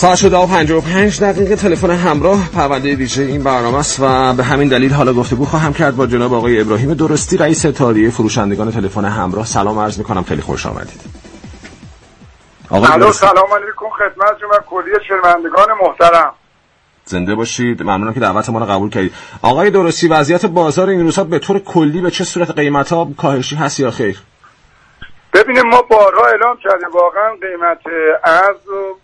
ساعت شده 55 تلفن همراه پرونده ویژه این برنامه است و به همین دلیل حالا گفتگو خواهم کرد با جناب آقای ابراهیم درستی، رئیس اتحادیه فروشندگان تلفن همراه. سلام عرض می‌کنم، خیلی خوش آمدید. آقای سلام علیکم خدمت شما کلیه شنوندگان محترم. زنده باشید. ممنونم که دعوت ما رو قبول کردید. آقای درستی، وضعیت بازار این روزها به طور کلی به چه صورت؟ قیمت‌ها کاهشی هست یا خیر؟ ببینیم ما بارها اعلام کردیم واقعا قیمت ارز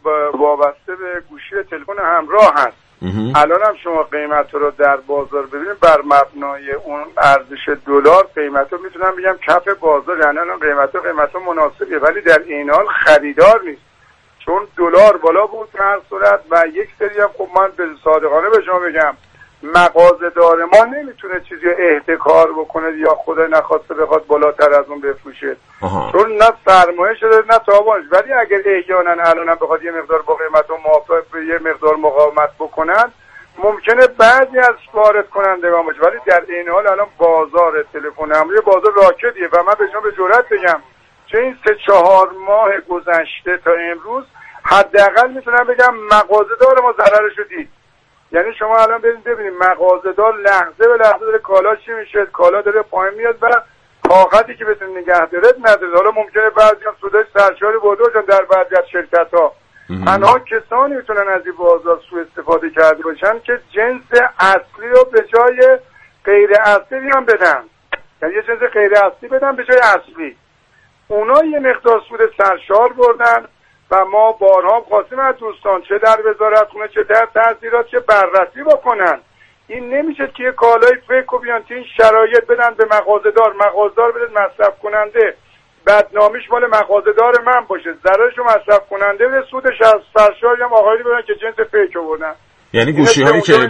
وابسته به گوشی تلفن همراه هست. الان هم شما قیمت رو در بازار ببینید بر مبنای اون ارزش دلار قیمت رو میتونم بگم کف بازار، یعنی الان قیمت مناسبیه، ولی در این حال خریدار نیست چون دلار بالا بود در هر صورت و یک سری هم خب من به صادقانه به شما بگم مغازه‌دار ما نمیتونه چیزی احتکار بکنه یا خدا نخواسته بخواد بالاتر از اون بفروشه چون نه سرمایه شده نه تاوانش، ولی اگر احیانا الان بخواد یه مقدار با قیمت و موافق یه مقدار مقاومت بکنن ممکنه بعضی از وارد کنندگان باشه، ولی در این حال الان بازار تلفن همراه بازار راکدیه و من به شما به جرئت بگم چه این 3-4 ماه گذشته تا امروز حداقل میتونم بگم مغازه‌دار ما ضررشو دید. یعنی شما الان ببینید مغازه‌دار لحظه به لحظه داره کالا چی میشه، کالا داره پایین میاد و طاقتی که بتونه نگه داره نداره. حالا ممکنه بعضی‌ها سودای سرشاری بوده باشن در بعضی از شرکت‌ها. تنها کسانی میتونن از این بازار سوء استفاده کرده باشن که جنس اصلی رو به جای غیر اصلی هم بدن، یعنی یه جنس غیر اصلی بدن به جای اصلی. اونا یه مقدار سود سرشار بردن و ما بارها خواستیم از دوستان چه در وزارتخونه چه در تحصیلات چه بررسی بکنن. این نمیشه که یه کالای فیک و بیان این شرایط بدن به مغازه‌دار بده مصرف کننده، بدنامیش مال مغازه‌دار من باشه، ضررشو مصرف کننده بده، سودش از سرشاری هم آقایونی بدن که جنس فیک آوردن. یعنی گوشی‌هایی که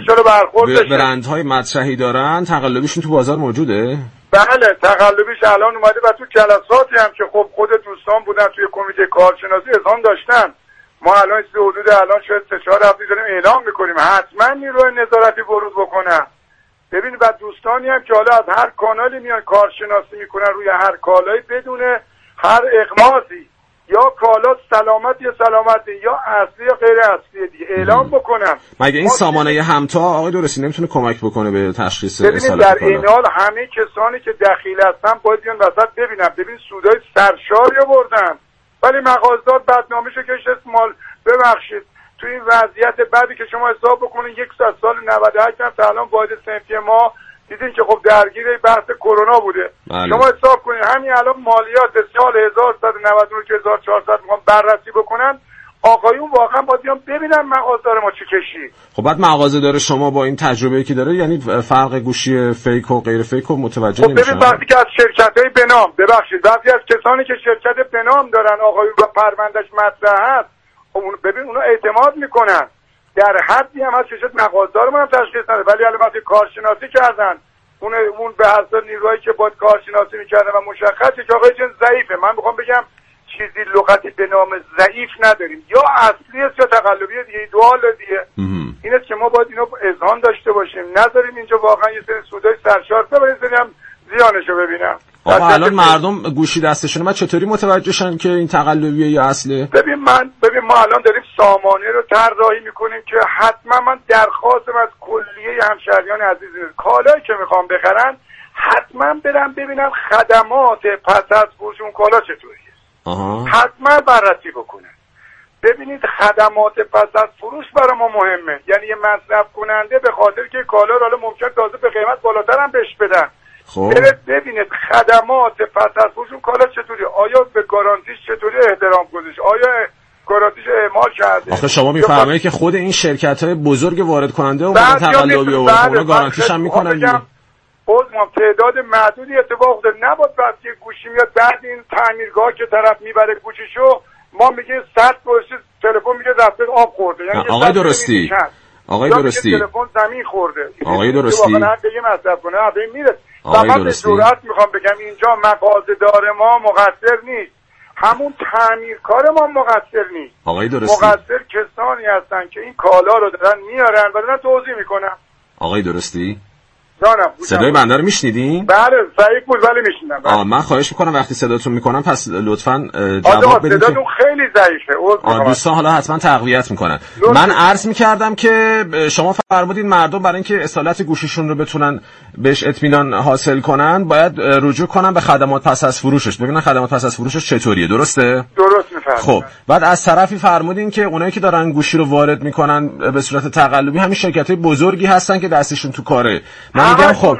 برندهای مطرحی دارن تقلبیشون تو بازار موجوده؟ بله تقلبیش الان اومده و تو جلساتی هم که خب خود دوستان بودن توی کمیته کارشناسی اذعان داشتن. ما الان حدود الان شاید 3-4 هفته داریم اعلام میکنیم حتما نیروی نظارتی بروز بکنن. ببین و دوستانی هم که حالا از هر کانالی میان کارشناسی میکنن روی هر کالایی بدون هر اغماضی یا کالا سلامت یا سلامتی یا اصلی یا غیر اصلی دیگه اعلام بکنن. مگه این سامانه همتا آقای درستی نمیتونه کمک بکنه به تشخیص ببینید در این حال همه کسانی که دخیل هستن باید بیان وسط ببینن. ببین سودای سرشاری آوردن ولی مغازه‌دار بدنامه‌شو کشید مال. ببخشید تو این وضعیت بعدی که شما حساب بکنین 100 سال 98 هم تا الان واحد صنفی ما دیدین که خب درگیر بحث کرونا بوده. شما حساب کنین همین الان مالیات سال 1199 که 1400 میخوان بررسی بکنن، آقایون واقعا باید بیان ببینن مغازه‌دار ما چی کشید. خب بعد مغازه‌دار شما با این تجربه‌ای که داره یعنی فرق گوشی فیک و غیر فیک رو متوجه نمیشه. خب ببین وقتی که از شرکت‌های بنام وقتی از کسانی که شرکت بنام دارن آقایون و پروندهش مطرح هست، ببین اونا اعتماد میکنن در حدی هم هست که شاید مغازه‌دار ما هم تشخیص نده، ولی الان وقتی کارشناسی کردن اون به حسب نیروهایی که باید کارشناسی میکردن و مشخصه که آقای جنس ضعیفه. من میخوام بگم چیزی لغتی به نام ضعیف نداریم، یا اصلی است یا تقلبی دیگه، دوال دیگه. این است که ما باید اینو اذعان داشته باشیم، نذاریم اینجا واقعا یه سری سودای سرشار ببریم هم زیانشو ببینم. آقا الان مردم گوشی دستشونه من چطوری متوجه شن که این تقلبیه یا اصله؟ ببین ما الان داریم سامانه رو طراحی میکنیم که حتما من درخواستم از کلیه همشهریان عزیز کالایی که میخوام بخرن حتما برم ببینم خدمات پس از فروش اون کالا چطوریه. حتما بررسی بکنن. ببینید خدمات پس از فروش برای ما مهمه. یعنی یه مصرف کننده به خاطر که کالا رو حالا ممکن تازه به قیمت بالاتر هم بهش بدن، ببینید خدمات پس از فروش اون کالا چطوری، آیا به گارانتیش چطوری احترام گذاشته، آیا گارانتیش اعمال کرده. آخه شما میفرمایید که خود این شرکت‌های بزرگ وارد کننده اون تقلبی اونا گارانتیش هم میکنن. تعداد معدودی اتفاق افتاده، نباید وقتی گوشی میاد بعد این تعمیرگاه که طرف میبره گوشیشو ما میگه 100 گوشی تلفن میگه رفته آب خورده. یعنی آقای درستی تلفن زمین خورده. آقای درستی واقعا یه مصرف کنه به میره. من به جرئت میخوام بگم اینجا مغازه‌دار ما مقصر نیست، همون تعمیرکار ما مقصر نیست. آقای درستی مقصر کسانی هستن که این کالا رو دارن میارن و دارن توزیع میکنن. آقای درستی جانم صدای بنده رو میشنیدین؟ بله ضعیف بود ولی میشنیدم. من خواهش میکنم وقتی صداتون میکنم پس لطفاً جواب بدید. صداتون خیلی ضعیفه. دوستان حالا حتما تقویت میکنن. من عرض میکردم که شما فرمودین مردم برای اینکه اصالت گوشیشون رو بتونن بهش اطمینان حاصل کنن باید رجوع کنن به خدمات پس از فروشش، ببینن خدمات پس از فروشش چطوریه. درسته؟ درست میفرمایید. خب بعد از طرفی فرمودین که اونایی که دارن گوشی رو وارد میکنن به صورت تقلبی همین شرکت‌های بزرگی هستن که دستشون تو کاره. من میگم خب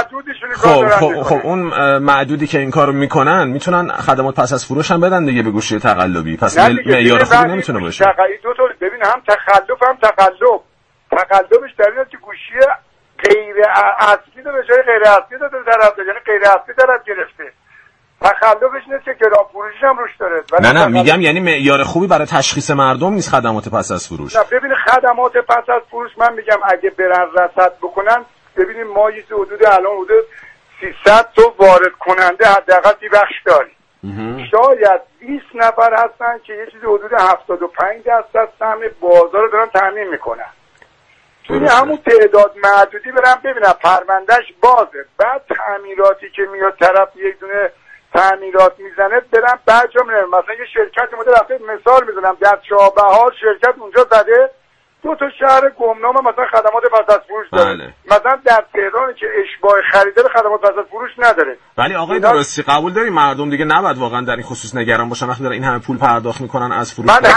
خب اون معدودی که این کارو میکنن میتونن خدمات پس از فروش هم بدن دیگه به گوشی تقلبی. پس معیار خوبی نمیتونه باشه. دو طور ببین، هم تخلف هم تقلب. تقلبش در اینه که گوشی غیر اصلی رو به جای غیر اصلی داده طرف، یعنی غیر اصلی طرف گرفته. تخلفش نیست که گرام فروشش هم روش داره. نه میگم یعنی معیار خوبی برای تشخیص مردم نیست خدمات پس از فروش. نه ببین، خدمات پس از فروش من میگم اگه برن رصد بکنن، ببینیم ما یه حدود الان حدود 300 تا وارد کننده حداقل بخش داریم. شاید 20 نفر هستن که یه چیزی حدود 75% سهم بازار رو دارن تامین میکنن. توی همون تعداد معدودی برن ببینن پروندهش بازه، بعد تعمیراتی که میاد طرف یک دونه تعمیرات میزنه برن بعد جا میرن. مثلا یه شرکت مدل رفته، مثال میزنم، در چابهار شرکت اونجا زده 2 تا شهر گمنام مثلا خدمات پس از فروش داره. بله. مثلا در تهران که اشباع خریدار خدمات پس از فروش نداره. ولی آقای درستی قبول داریم مردم دیگه نباید واقعا در این خصوص نگران باشن وقتی دارن این همه پول پرداخت میکنن از فروش. من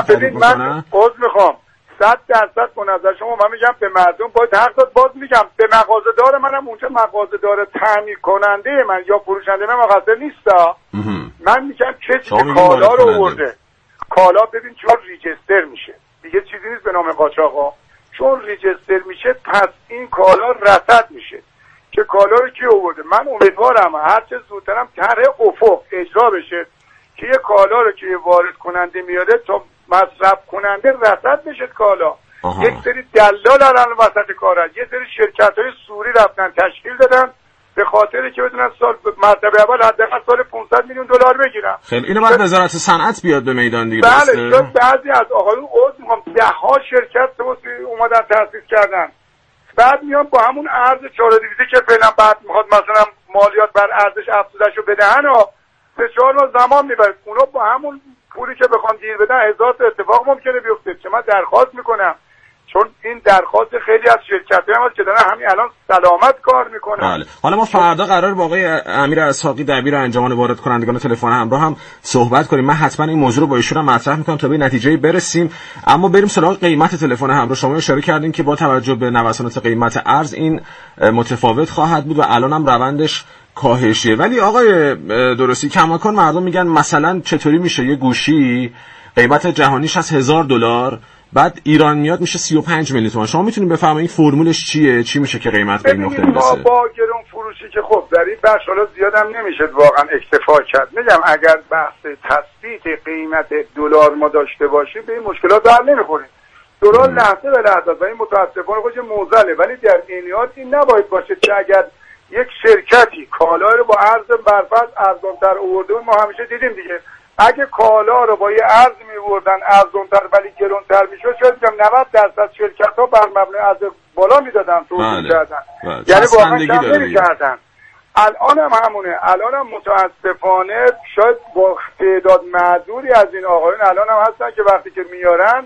عذر میخوام 100% با نظر شما من میگم به مردم باید حق داد. باز میگم به مغازه‌دار منم اونجا مغازه‌دار تعمیر کننده من یا فروشنده من مقصر نیستا. من میگم کسی که کالا رو آورده، کالا ببین چون ریجستر میشه دیگه چیزی نیست به نام قاچاقا، چون ریجستر میشه پس این کالا رصد میشه که کالا رو کی آورده. من امیدوارم هر چه زودترم طرح افق اجرا بشه که یه کالا رو که وارد کننده میاره تا مصرف کننده رصد بشه کالا. یک سری دلال الان وسط کارن، یه سری شرکت‌های سوری رفتن تشکیل دادن به خاطری که بدونن سال مرتبه اول حداقل سال 500 میلیون دلار بگیرن. خیلی اینو بعد وزارت صنعت بیاد به میدان دیگه. بله، چون بعضی از آقایون ده‌ها شرکت اومدن تأسیس کردن، بعد میان با همون ارز 400 که فعلا بعد میخواد مثلا مالیات بر ارزش افزودهشو بدهن و 3-4 ماه زمان میبره. اونا با همون پولی که بخوام گیر بدن هزار تا اتفاق ممکنه بیفته. چه من درخواست میکنم، چون این درخواست خیلی از شرکت‌ها هست که دارن همین الان سلامت کار میکنن. بله. حالا ما فردا قرار با آقای امیر اسحاقی دبیر انجمن وارد کنندگان تلفن همراه هم صحبت کنیم. من حتما این موضوع رو با ایشون مطرح میکنم تا به نتیجه‌ای برسیم. اما بریم سراغ قیمت تلفن همراه. شما اشاره کردین که با توجه به نوسانات قیمت ارز این متفاوت خواهد بود و الان هم روندش کاهشیه. ولی آقای درستی کماکان مردم میگن مثلا چطوری میشه یه گوشی قیمت جهانیش از $1000 بعد ایران میاد میشه 35 میلیون تومان. شما میتونید بفرمایید فرمولش چیه؟ چی میشه که قیمت به این نقطه میرسه؟ با گرون فروشی که خب در این بخش حالا زیادم نمیشه واقعا اکتفا کرد. میگم اگر بحث تثبیت قیمت دلار ما داشته باشیم به این مشکلات حل نمیخوریم. دلار لحظه به لحظه و این متاسفانه خودش موزله، ولی در این حال این نباید باشه که اگر یک شرکتی کالا رو با ارز برفرض ارزان‌تر آورده ما همیشه دیدیم دیگه، اگه کالا رو با یه ارز می‌آوردن ارزان‌تر ولی گران‌تر می‌شد، شاید 90% شرکت‌ها بر مبنای ارز بالا میدادن توضیح کردن، یعنی واقعا کم نمی‌کردن. الان هم همونه. الان هم متاسفانه شاید با تعداد معذوری از این آقایون الان هم هستن که وقتی که میارن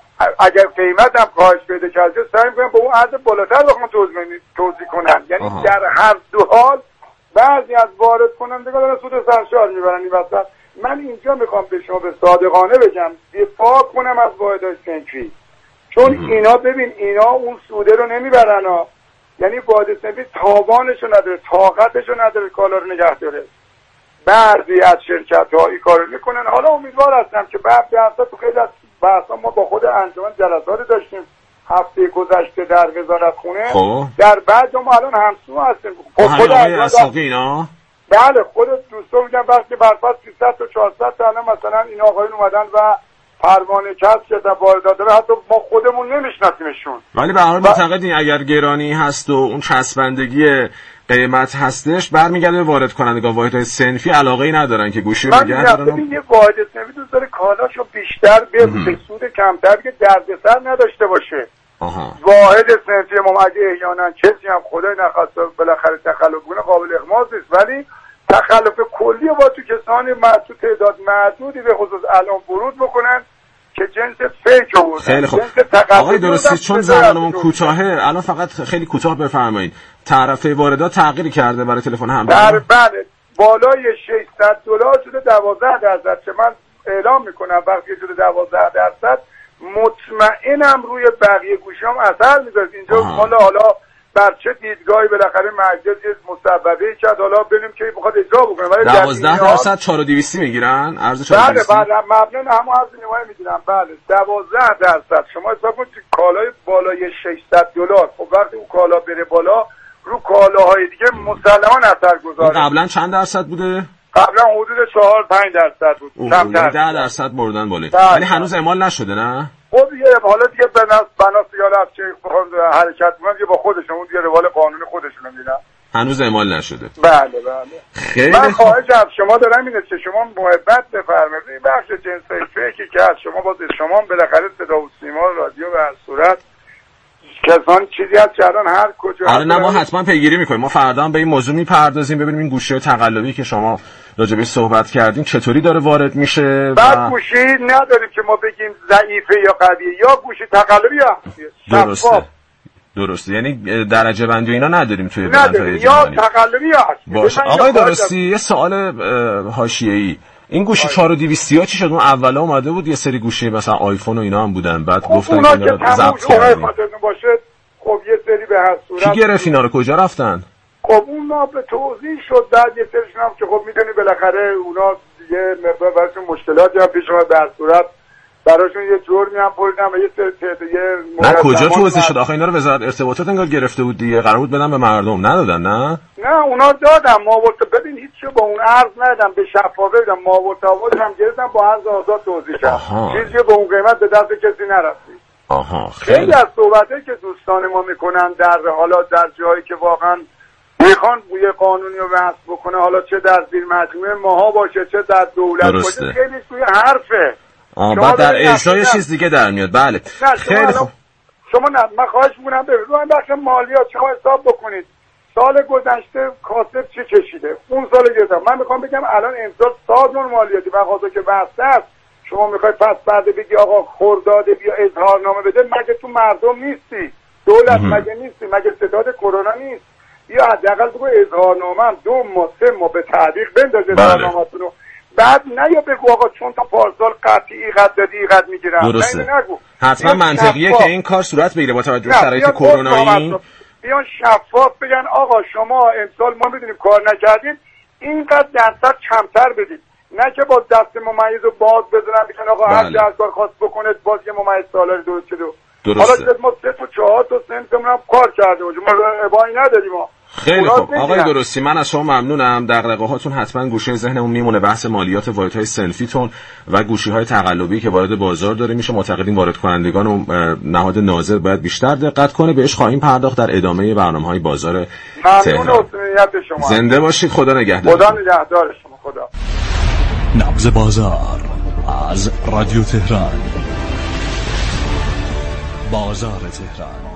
اگر قیمت هم کاهش پیدا کرده سعی می‌کنن با اون ارز بالاتر بخوام توزیع کنن. یعنی در هر دو حال بعضی از وارد کنندگان دارن سود سرشار میبرن این وسط. من اینجا میخوام به شما به صادقانه بگم دفاع کنم از واحدهای صنفی، چون اینا ببین اینا اون سوده رو نمیبرن ها. یعنی واحد صنفی تاوانشو نداره، طاقتشو نداره کالا رو نگه داره. بعضی از شرکت‌ها این کارو میکنن. حالا امیدوار هستم که بعد درصد تو خیلی از بحثا ما با خود انجمن جلساتی داشتیم هفته گذشته در وزارتخونه. در بعد ما الان همسو هستیم. خود اسحاقی اینا بله خود دوستان میگن وقتی برفرض 300 تا 400 تا مثلا این آقایون اومدن و پروانه کسب کردن واردات داره، حتی ما خودمون نمیشناسیمشون. ولی به هر حال معتقدین اگر گرانی هست و اون چسبندگی قیمت هستش برمیگرده به وارد کنندگان. واحدهای صنفی علاقه‌ای ندارن که گوشی رو نگه دارن. یه واحد صنفی دوست داره کالاشو بیشتر به سود کمتر که دردسر نداشته باشه. واحد صنفی ما اگه احیانا کسی هم خدای نخواسته بالاخره تخلف کنه قابل اغماض نیست، ولی تخلف کلی با تو کسانی تو تعداد معدودی به خصوص الان ورود بکنن که جنس فیک آوردن. خیلی خوب آقای درستی، چون زمانمون کوتاهه الان فقط خیلی کوتاه بفرمایید. تعرفه واردات تغییری کرده برای تلفن همراه؟ بله، بالای $600 شده 12%. که من اعلام میکنم وقتی شده 12% مطمئنم روی بقیه گوشیام اثر میذاره. اینجا حالا بر چه دیدگاهی بالاخره مجلس مسببه کرد، حالا ببینیم که بخواد اجرا بکنه. ولی 12% 4200 میگیرن ارز 4200. بله مبنا همون ارز نمایی میگیرن. بله 12%. شما حساب کنید کالای بالای $600، خب وقتی اون کالا بره بالا رو کالاهای دیگه مسلماً اثر گذاره. قبلا چند درصد بوده؟ قبلا حدود 4-5% بود. کمتر 10% بردن بالا. ولی هنوز اعمال نشده نه؟ خب حالا دیگه بنا سیال از چه بخوام حرکت کنن دیگه با خودشون اون دیگه روال قانونی خودشون میدن. هنوز اعمال نشده. بله. خیلی من خواهش از شما دارم اینه که شما محبت بفرمایید بخش جنسای فیکی که از شما بالاخره صدا و سیما رادیو به هر صورت کسان چیزی هست که الان هر کجا آره نه ما حتما پیگیری میکنیم. ما فردا هم به این موضوع میپردازیم ببینیم این گوشی تقلبی که شما راجبش صحبت کردین چطوری داره وارد میشه. بعد گوشی نداریم که ما بگیم ضعیفه یا قویه، یا گوشی تقلبی هست. درسته یعنی درجه بندی اینا نداریم توی برندهای یا تقلبی هست. باشه آقای درستی یه سوال حاشیه‌ای، این گوشی 4200 چی شد؟ اون اولا اومده بود یه سری گوشی مثلا آیفون و اینا هم بودن، بعد گفتن که اینا رو ضبط کردیم. باشه خب یه سری به هر صورت کی گرفت اینا رو؟ کجا رفتن؟ خب اونا به توضیح شد بعد یه سریشون هم که خب میدونی بالاخره اونا یه مقدار براشون مشکلاتی هم پیش اومد، در صورت براشون یه جرمی هم بردن و یه نه کجا توضیح شد؟ آخه اینا رو وزارت ارتباطات انگار گرفته بود دیگه، قرار بود بدن به مردم، ندادن؟ نه اونا دادن، ببین هیچ با اون عرض ندادن، به شفافه بدن، ماورتاوات هم گرفتن با عرض آزاد توضیح کرد، چیزی به اون قیمت به دست کسی نرسید. خیلی از صحبتایی که دوستان ما میکنن در حالا در جایی که واقعا میخوان بوی قانونی رو بحث بکنه، حالا چه در زیر مجموعه ماها باشه چه در دولت باشه، خیلی توی حرفه بعد در اجرای چیز دیگه در میاد. بله خیلی خوب. شما من خواهش میکنم ببینید بخش مالیات شما حساب بکنید سال گذشته کاسب چه کشیده، اون سال گذشته. من میخوام بگم الان امسال سازمان مالیاتی مغازه که بسته است، شما میخوای پس بعد بگی آقا خرداده بیا اظهارنامه بده، مگه تو مردم نیستی؟ دولت مگه نیستی؟ مگه ستاد کرونا نیست؟ یا حداقل بگو اظهارنامه 2 ماه 3 ماه به تعریق بنداز اظهارنامه‌تون رو، بعد نه یا بگو آقا چون تا پارسال قطعی قد دادی قد میگیرن. نگو. حتما منطقیه که این کار صورت بگیره با توجه به شرایط کرونایی. بیان شفاف بگن آقا شما امسال ما میدونیم کار نکردید اینقدر درصد کمتر بدید، نه که با دست ممیز رو باز بزنن بگن آقا هر چه از کار خواست بکنه باز یه ممیز سالاری درست شده. حالا ما 3 تا 4 تا سنتمون هم کار کرده باشیم، ما ابایی نداریم. خیلی خوب آقای درستی، من از شما ممنونم. دغدغه هاتون حتما گوشه ذهنمون میمونه، بحث مالیات واحدهای سلفیتون و گوشی‌های تقلبی که وارد بازار داره میشه. معتقدیم وارد کنندگان و نهاد ناظر باید بیشتر دقت کنه، بهش خواهیم پرداخت در ادامه برنامه‌های بازار تهران. زنده باشید، خدا نگهدار. خدا نگهدار شما. خدا. نبض بازار از رادیو تهران. بازار تهران.